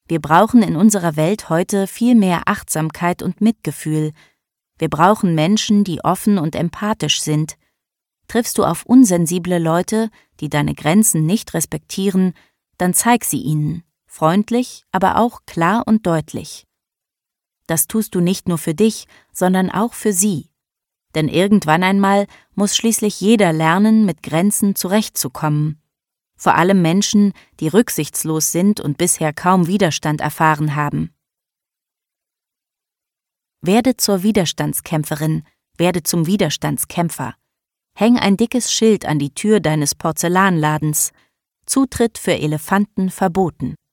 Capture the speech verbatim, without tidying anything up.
Wir brauchen in unserer Welt heute viel mehr Achtsamkeit und Mitgefühl. Wir brauchen Menschen, die offen und empathisch sind. Triffst du auf unsensible Leute, die deine Grenzen nicht respektieren, dann zeig sie ihnen, freundlich, aber auch klar und deutlich. Das tust du nicht nur für dich, sondern auch für sie. Denn irgendwann einmal muss schließlich jeder lernen, mit Grenzen zurechtzukommen. Vor allem Menschen, die rücksichtslos sind und bisher kaum Widerstand erfahren haben. Werde zur Widerstandskämpferin, werde zum Widerstandskämpfer. Häng ein dickes Schild an die Tür deines Porzellanladens. Zutritt für Elefanten verboten.